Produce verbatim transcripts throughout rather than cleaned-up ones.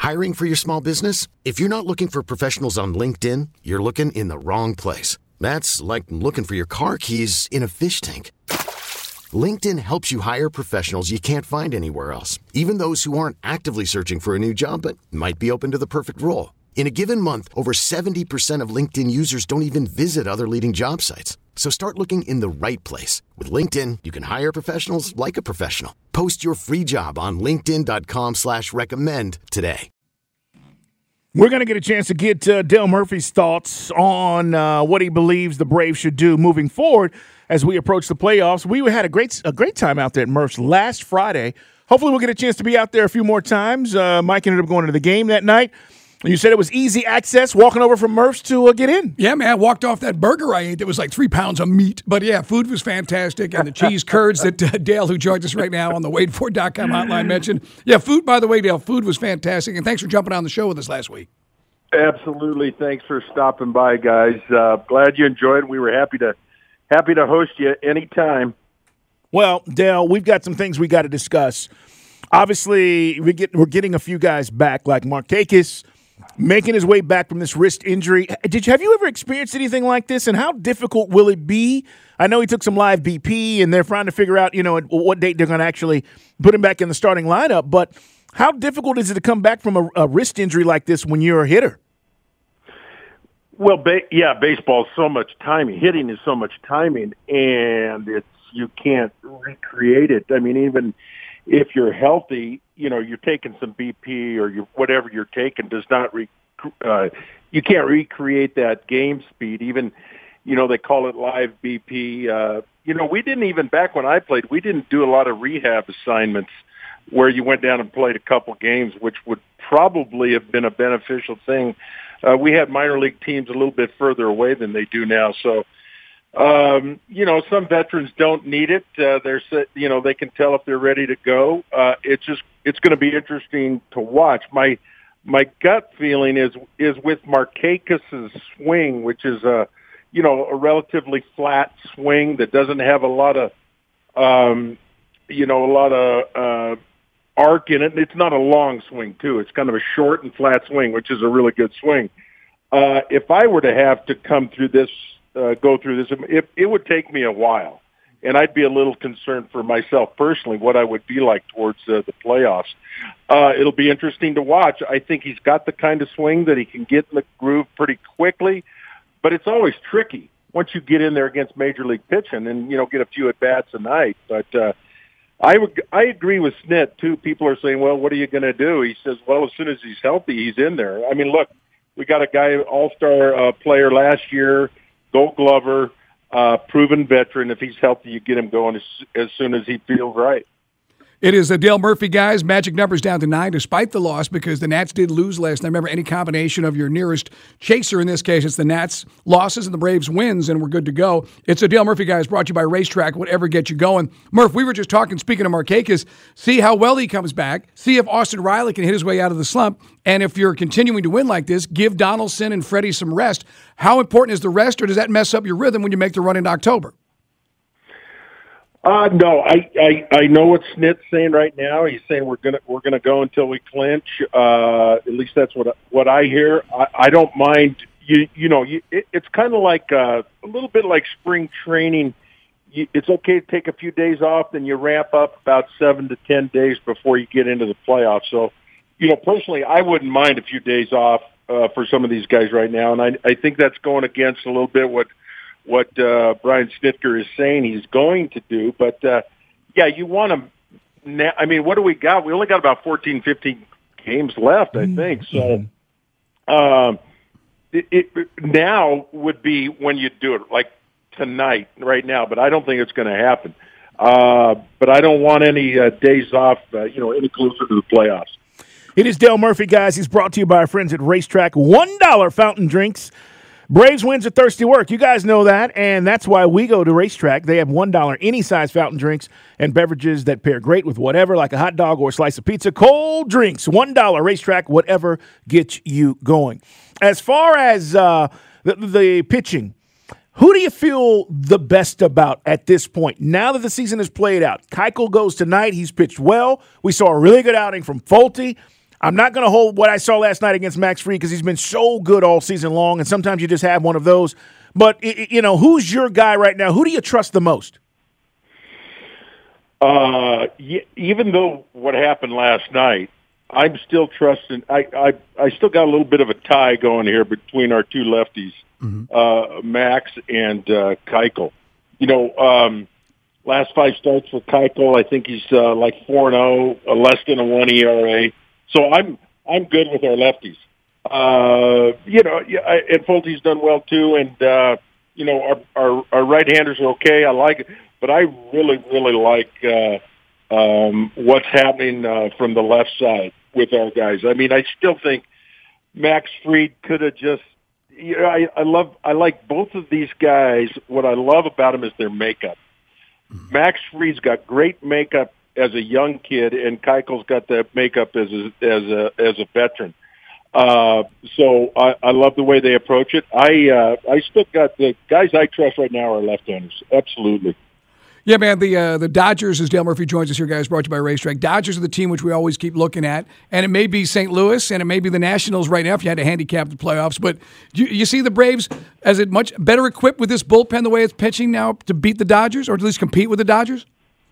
Hiring for your small business? If you're not looking for professionals on LinkedIn, you're looking in the wrong place. That's like looking for your car keys in a fish tank. LinkedIn helps you hire professionals you can't find anywhere else, even those who aren't actively searching for a new job but might be open to the perfect role. In a given month, over seventy percent of LinkedIn users don't even visit other leading job sites. So start looking in the right place. With LinkedIn, you can hire professionals like a professional. Post your free job on linkedin.com slash recommend today. We're going to get a chance to get uh, Dale Murphy's thoughts on uh, what he believes the Braves should do moving forward as we approach the playoffs. We had a great a great time out there at Murph's last Friday. Hopefully we'll get a chance to be out there a few more times. Uh, Mike ended up going to the game that night. You said it was easy access, walking over from Murph's to uh, get in. Yeah, man, I walked off that burger I ate that was like three pounds of meat. But, yeah, food was fantastic. And the cheese curds that uh, Dale, who joins us right now on the Wade Ford dot com hotline, mentioned. Yeah, food, by the way, Dale, food was fantastic. And thanks for jumping on the show with us last week. Absolutely. Thanks for stopping by, guys. Uh, glad you enjoyed. We were happy to happy to host you anytime. Well, Dale, we've got some things we got to discuss. Obviously, we get, we're getting a few guys back, like Markakis, making his way back from this wrist injury. Did you have you ever experienced anything like this, and how difficult will it be? I know he took some live B P, and they're trying to figure out, you know, at what date they're going to actually put him back in the starting lineup. But how difficult is it to come back from a, a wrist injury like this when you're a hitter? Well, ba- yeah, baseball is so much timing. Hitting is so much timing, and it's you can't recreate it. I mean, even if you're healthy, you know, you're taking some B P or you whatever you're taking does not re- uh, you can't recreate that game speed. Even, you know, they call it live B P. Uh, you know, we didn't even back when I played, we didn't do a lot of rehab assignments where you went down and played a couple games, which would probably have been a beneficial thing. Uh, we had minor league teams a little bit further away than they do now, so. Um, you know, some veterans don't need it. Uh, they're, you know, they can tell if they're ready to go. Uh, it's just, it's going to be interesting to watch. My, my gut feeling is, is with Markakis's swing, which is a, you know, a relatively flat swing that doesn't have a lot of, um, you know, a lot of, uh, arc in it. It's not a long swing too. It's kind of a short and flat swing, which is a really good swing. Uh, if I were to have to come through this, Uh, go through this, it, it would take me a while, and I'd be a little concerned for myself personally what I would be like towards uh, the playoffs. Uh, it'll be interesting to watch. I think he's got the kind of swing that he can get in the groove pretty quickly, but it's always tricky once you get in there against major league pitching and, you know, get a few at bats a night. But uh, I would, I agree with Snit too. People are saying, well, what are you going to do? He says, well, as soon as he's healthy, he's in there. I mean, look, we got a guy, all-star uh, player last year, Gold Glover, uh, proven veteran. If he's healthy, you get him going as, as soon as he feels right. It is a Dale Murphy, guys. Magic numbers down to nine, despite the loss, because the Nats did lose last night. Remember, any combination of your nearest chaser, in this case, it's the Nats losses and the Braves wins, and we're good to go. It's a Dale Murphy, guys, brought to you by Racetrack, whatever gets you going. Murph, we were just talking, speaking of Markakis, see how well he comes back, see if Austin Riley can hit his way out of the slump, and if you're continuing to win like this, give Donaldson and Freddie some rest. How important is the rest, or does that mess up your rhythm when you make the run into October? Uh, no, I, I, I know what Snit's saying right now. He's saying we're gonna we're gonna go until we clinch. Uh, at least that's what what I hear. I, I don't mind. You you know you, it, it's kind of like uh, a little bit like spring training. You, it's okay to take a few days off, then you ramp up about seven to ten days before you get into the playoffs. So, you know, personally, I wouldn't mind a few days off uh, for some of these guys right now, and I I think that's going against a little bit what. what uh, Brian Snitker is saying he's going to do. But, uh, yeah, you want to now, I mean, what do we got? We only got about fourteen, fifteen games left, I think. So um, it, it now would be when you do it, like tonight, right now. But I don't think it's going to happen. Uh, but I don't want any uh, days off, uh, you know, any closer to the playoffs. It is Dale Murphy, guys. He's brought to you by our friends at Racetrack. one dollar fountain drinks. Braves wins are thirsty work. You guys know that, and that's why we go to Racetrack. They have one dollar any size fountain drinks and beverages that pair great with whatever, like a hot dog or a slice of pizza. Cold drinks, one dollar Racetrack, whatever gets you going. As far as uh, the, the pitching, who do you feel the best about at this point? Now that the season is played out, Keuchel goes tonight. He's pitched well. We saw a really good outing from Folty. I'm not going to hold what I saw last night against Max Fried because he's been so good all season long, and sometimes you just have one of those. But, you know, who's your guy right now? Who do you trust the most? Uh, even though what happened last night, I'm still trusting. I, I I still got a little bit of a tie going here between our two lefties, mm-hmm. uh, Max and uh, Keuchel. You know, um, last five starts for Keuchel, I think he's uh, like four and zero, uh, less than a one E R A. So I'm I'm good with our lefties. Uh, you know, yeah, I, and Fultie's done well too, and uh, you know our, our our right-handers are okay. I like it, but I really really like uh, um, what's happening uh, from the left side with our guys. I mean, I still think Max Fried could have just. You know, I, I love I like both of these guys. What I love about them is their makeup. Mm-hmm. Max Fried's got great makeup as a young kid, and Keuchel's got that makeup as a, as a as a veteran. Uh, so I, I love the way they approach it. I uh, I still got the guys I trust right now are left-handers. Absolutely. Yeah, man, the uh, the Dodgers, as Dale Murphy joins us here, guys, brought to you by Racetrack. Dodgers are the team which we always keep looking at, and it may be Saint Louis, and it may be the Nationals right now if you had to handicap the playoffs. But do you, you see the Braves as it much better equipped with this bullpen the way it's pitching now to beat the Dodgers, or at least compete with the Dodgers?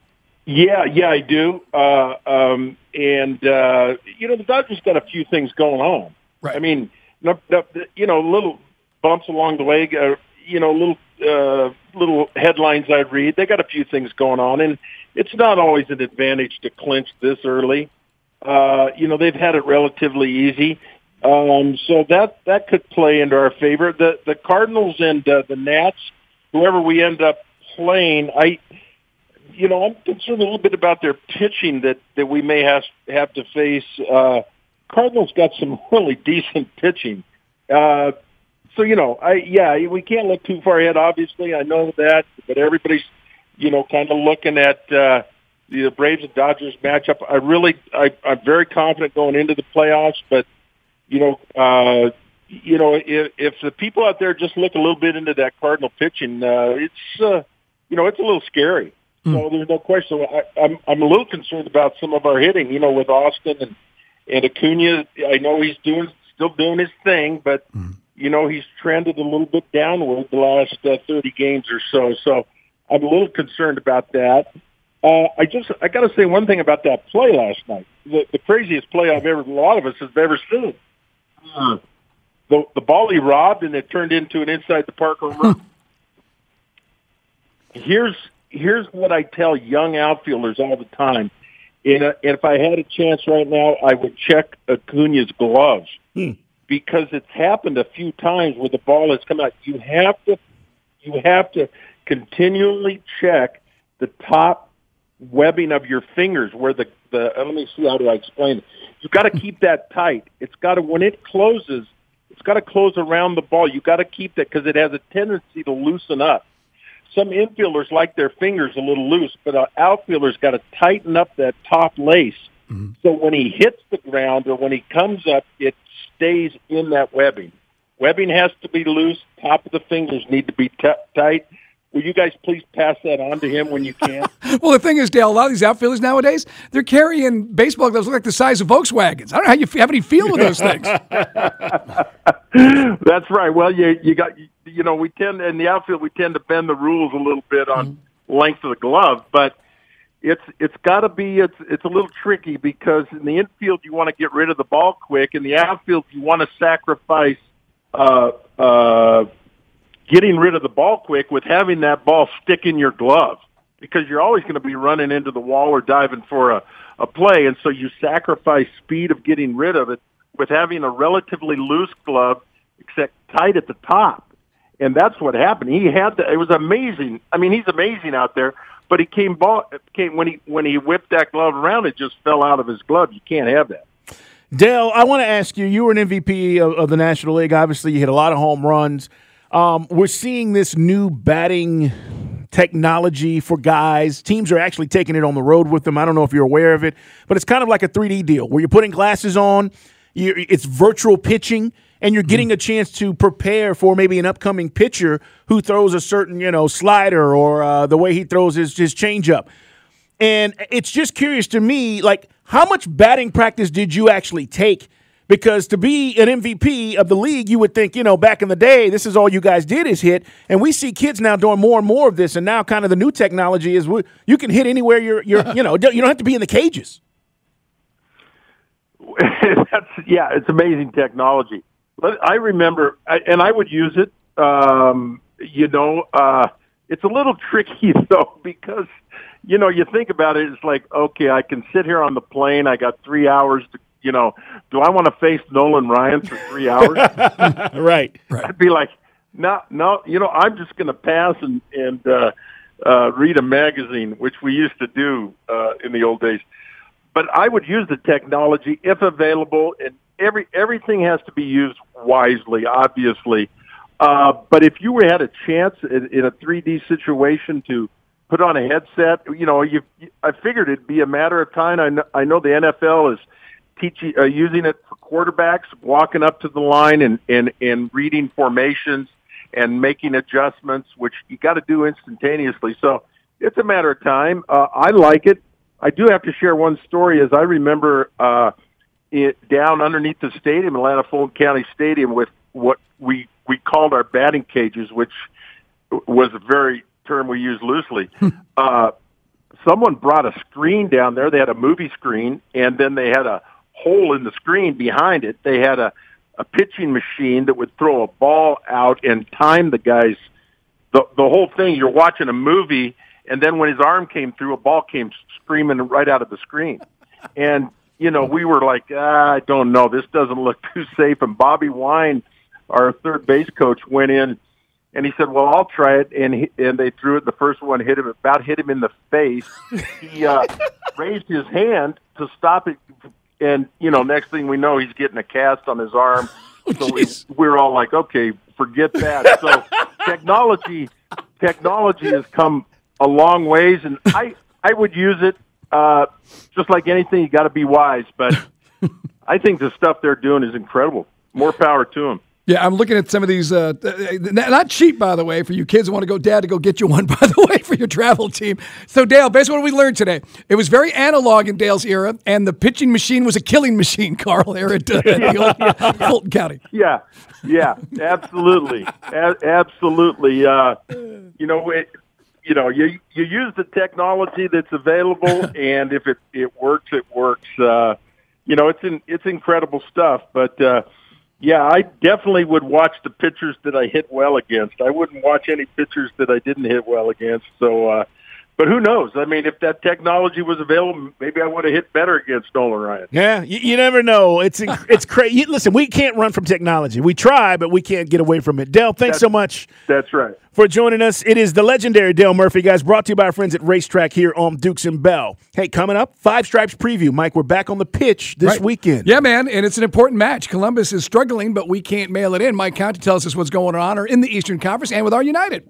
Yeah, yeah, I do. Uh, um, and, uh, you know, the Dodgers got a few things going on. Right. I mean, no, no, you know, little bumps along the way, uh, you know, little uh, little headlines I'd read. They got a few things going on, and it's not always an advantage to clinch this early. Uh, you know, they've had it relatively easy. Um, so that, that could play into our favor. The, the Cardinals and uh, the Nats, whoever we end up playing, I – You know, I'm concerned a little bit about their pitching that, that we may have have to face. Uh, Cardinals got some really decent pitching. Uh, so, you know, I yeah, we can't look too far ahead, obviously. I know that, but everybody's, you know, kind of looking at uh, the Braves and Dodgers matchup. I really, I, I'm very confident going into the playoffs, but, you know, uh, you know, if, if the people out there just look a little bit into that Cardinal pitching, uh, it's, uh, you know, it's a little scary. So there's no question. I, I'm I'm a little concerned about some of our hitting. You know, with Austin and and Acuna, I know he's doing still doing his thing, but mm. you know he's trended a little bit downward the last uh, thirty games or so. So I'm a little concerned about that. Uh, I just I got to say one thing about that play last night. The, the craziest play I've ever, a lot of us have ever seen. Uh, the the ball he robbed and it turned into an inside the park home run. Here's Here's what I tell young outfielders all the time. And uh, if I had a chance right now, I would check Acuna's gloves hmm. because it's happened a few times where the ball has come out. You have to, you have to continually check the top webbing of your fingers where the, the uh, let me see, how do I explain it? You've got to keep that tight. It's got to, when it closes, it's got to close around the ball. You've got to keep that because it has a tendency to loosen up. Some infielders like their fingers a little loose, but an outfielder's got to tighten up that top lace. Mm-hmm. So when he hits the ground or when he comes up, it stays in that webbing. Webbing has to be loose. Top of the fingers need to be t- tight. Will you guys please pass that on to him when you can? Well, the thing is, Dale, a lot of these outfielders nowadays, they're carrying baseball gloves that look like the size of Volkswagens. I don't know how you have any feel with those things. That's right. Well, you you got you know we tend in the outfield we tend to bend the rules a little bit on mm-hmm. length of the glove, but it's it's got to be it's it's a little tricky because in the infield you want to get rid of the ball quick, in the outfield you want to sacrifice uh, uh, getting rid of the ball quick with having that ball stick in your glove because you're always going to be running into the wall or diving for a, a play, and so you sacrifice speed of getting rid of it with having a relatively loose glove, except tight at the top. And that's what happened. He had to, it was amazing. I mean, he's amazing out there, but he came ball came when he when he whipped that glove around, it just fell out of his glove. You can't have that. Dale, I want to ask you, you were an M V P of, of the National League. Obviously, you hit a lot of home runs. Um, we're seeing this new batting technology for guys. Teams are actually taking it on the road with them. I don't know if you're aware of it, but it's kind of like a three D deal where you're putting glasses on, you, it's virtual pitching, and you're getting a chance to prepare for maybe an upcoming pitcher who throws a certain, you know, slider or uh, the way he throws his, his changeup. And it's just curious to me, like, how much batting practice did you actually take? Because to be an M V P of the league, you would think, you know, back in the day, this is all you guys did is hit. And we see kids now doing more and more of this. And now kind of the new technology is we, you can hit anywhere you're, you're you know, you don't have to be in the cages. That's, yeah, it's amazing technology. But I remember, and I would use it, um, you know, uh, it's a little tricky, though, because, you know, you think about it, it's like, okay, I can sit here on the plane. I got three hours to, you know, do I want to face Nolan Ryan for three hours? right. right. I'd be like, no, no, you know, I'm just going to pass and, and uh, uh, read a magazine, which we used to do uh, in the old days. But I would use the technology if available, and every everything has to be used wisely, obviously. Uh, but if you had a chance in, in a three D situation to put on a headset, you know, you, I figured it'd be a matter of time. I know, I know the N F L is teaching, uh, using it for quarterbacks, walking up to the line and, and, and reading formations and making adjustments, which you got to do instantaneously. So it's a matter of time. Uh, I like it. I do have to share one story. As I remember uh, it, down underneath the stadium, Atlanta Fulton County Stadium, with what we, we called our batting cages, which was a very term we use loosely. uh, someone brought a screen down there. They had a movie screen, and then they had a hole in the screen behind it. They had a, a pitching machine that would throw a ball out and time the guys. The, the whole thing, you're watching a movie, and then when his arm came through, a ball came screaming right out of the screen. And, you know, we were like, ah, I don't know, this doesn't look too safe. And Bobby Wine, our third base coach, went in, and he said, well, I'll try it. And he, and they threw it. The first one hit him, about hit him in the face. He uh, raised his hand to stop it. And, you know, next thing we know, he's getting a cast on his arm. So we, we're all like, okay, forget that. So technology, technology has come a long ways, and I, I would use it uh, just like anything. You got to be wise, but I think the stuff they're doing is incredible. More power to them. Yeah, I'm looking at some of these, uh, not cheap, by the way, for you kids who want to go, Dad, to go get you one, by the way, for your travel team. So, Dale, basically what we learned today, it was very analog in Dale's era, and the pitching machine was a killing machine, Carl, there at, uh, at the old, yeah, Fulton County. Yeah, yeah, absolutely. A- absolutely. Uh, you know, it, you know, you you use the technology that's available, and if it, it works, it works. Uh, you know, it's in, it's incredible stuff, but uh, yeah, I definitely would watch the pitchers that I hit well against. I wouldn't watch any pitchers that I didn't hit well against. So, uh, but who knows? I mean, if that technology was available, maybe I would have hit better against Nolan Ryan. Yeah, you, you never know. It's it's crazy. Listen, we can't run from technology. We try, but we can't get away from it. Dale, thanks that's, so much. That's right. For joining us. It is the legendary Dale Murphy, guys, brought to you by our friends at Racetrack here on Dukes and Bell. Hey, coming up, Five Stripes preview. Mike, we're back on the pitch this right. weekend. Yeah, man, and it's an important match. Columbus is struggling, but we can't mail it in. Mike Conti tells us what's going on or in the Eastern Conference and with our United.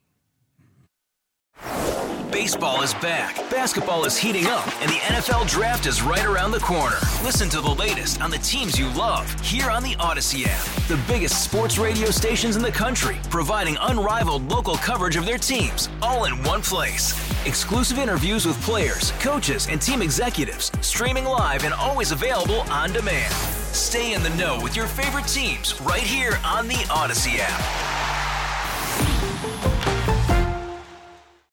Baseball is back, basketball is heating up, and the N F L Draft is right around the corner. Listen to the latest on the teams you love here on the Odyssey app. The biggest sports radio stations in the country, providing unrivaled local coverage of their teams, all in one place. Exclusive interviews with players, coaches, and team executives, streaming live and always available on demand. Stay in the know with your favorite teams right here on the Odyssey app.